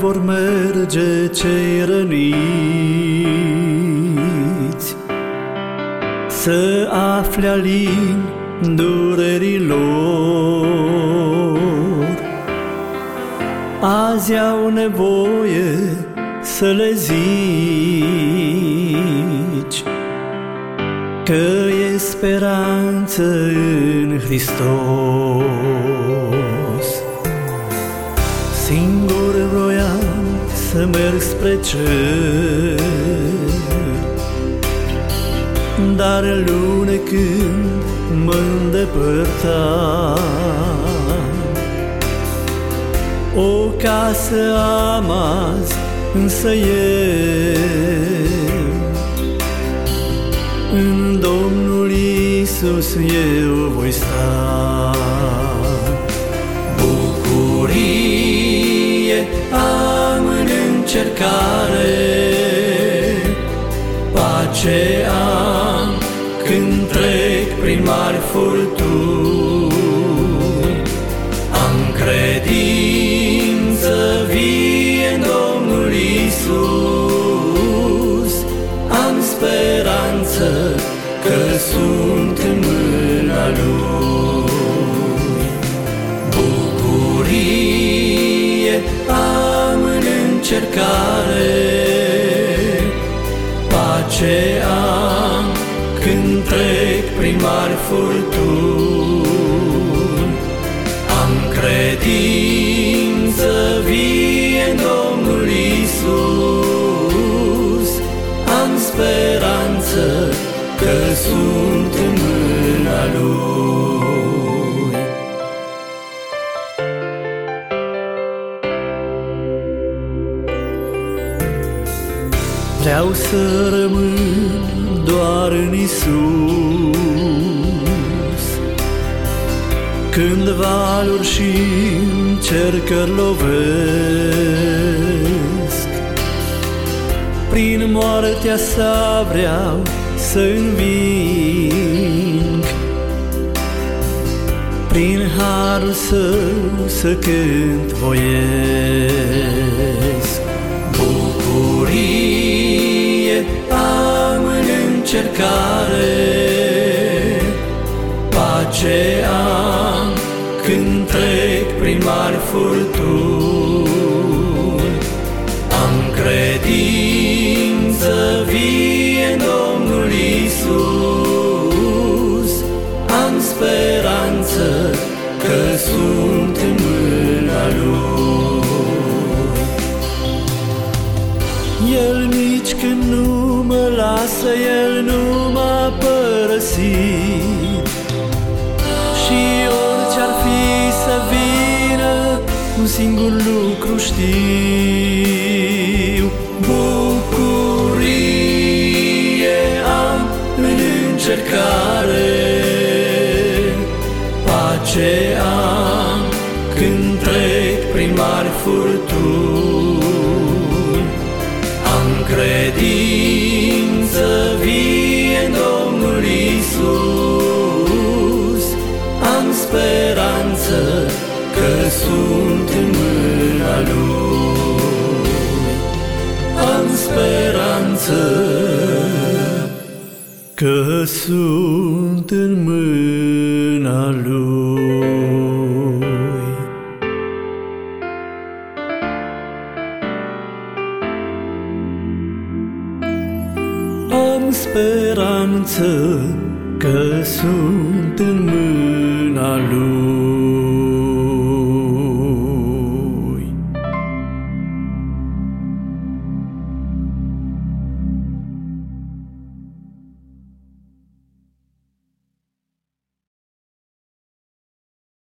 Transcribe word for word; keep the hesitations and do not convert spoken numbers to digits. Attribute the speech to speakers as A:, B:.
A: vor merge cei răniți, să afle alin durerilor. Azi au nevoie să le zici că e speranță în Hristos. Singur vroiam să merg spre cer, dar lunecând mă-ndepărtam. O casă am azi, însă eu în Domnul Iisus eu voi sta. Bucurie am în încercare, pace am când trec prin mari furtuni. Am credință vie în Domnul Iisus, am speranță că sunt în mâna Lui. Bucurie am în încercare, pace am când trec prin mari furtuni. Am credință vie în Domnul Iisus, am speranță că sunt în mâna Lui. Vreau să rămân doar în Iisus, când valuri și încercări lovesc. Prin moartea sa vreau să înving, prin harul său să cânt voiesc. Bucurie am în încercare, pace am când trec prin mari furtuni. Am credință vie în Domnul Iisus, am speranță că sunt în mâna Lui. El nici când nu mă lasă, El nu m-a părăsit, și orice-ar fi să vină, un singur lucru știu: bucurie am în încercare, pace am când trec prin mari furtuni. Am credință vie în Domnul Iisus, am speranță că sunt în mâna Lui. Am speranță că sunt în mâna Lui. Am speranță că sunt în mâna Lui.